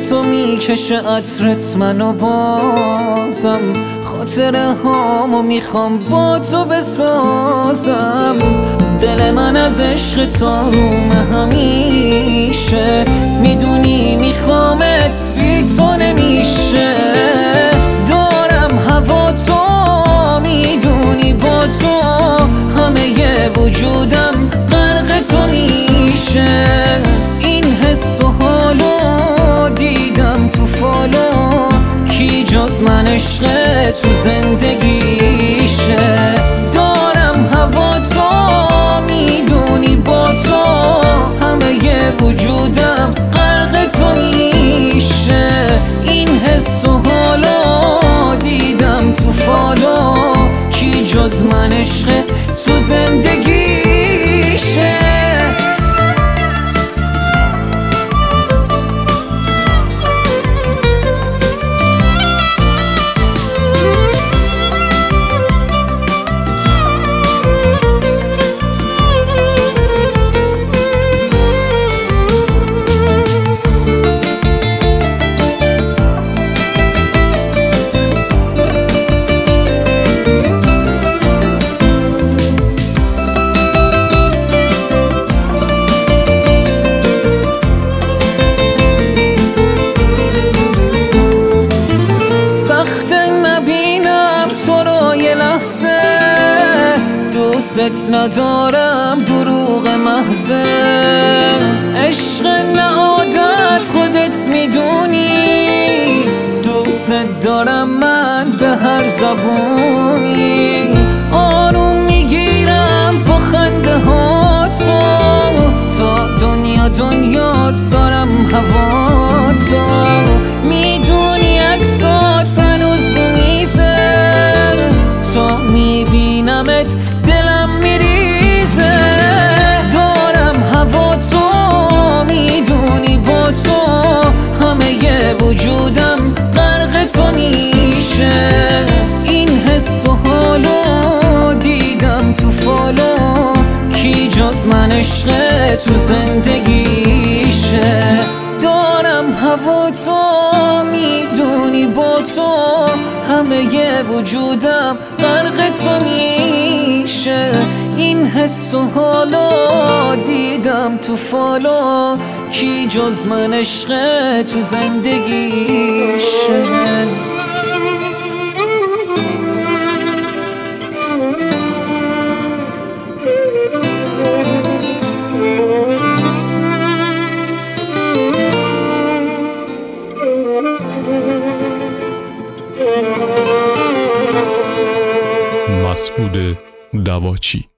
تو میکشه عطرت منو بازم، خاطره هامو میخوام با تو بسازم. دل من از عشق تو رومه همیشه، میدونی میخوامت بی تو نمیشه. دارم هوا تو میدونی با تو همه وجودم غرق تو میشه. این حس و حالو دیدم تو فالو، کی جز من عشق تو زندگیشه. دارم هوا تو میدونی با تو همه وجودم غرق تو میشه. این حس و حالو دیدم تو فالو، کی جز من عشق تو زندگیشه. دوست ندارم دروغ محضه، عشق نه عادت خودت میدونی. دوست دارم من به هر زبونی، آروم میگیرم با خنده ها تو. تا دنیا دارم هوا تو، میدونی عکسات هنوز رو میزه. تا میبینمت دلم میریزه. دارم هوا تو میدونی با تو همه وجودم غرق تو میشه. این حس و حالو دیدم تو فالو، کی جز من عشق تو زندگیشه. دارم هوا تو میدونی با تو همه وجودم غرق تو میشه. این حس و حالو دیدم تو فالو، کی جز من عشق تو زندگیشه. مسعود دواچی.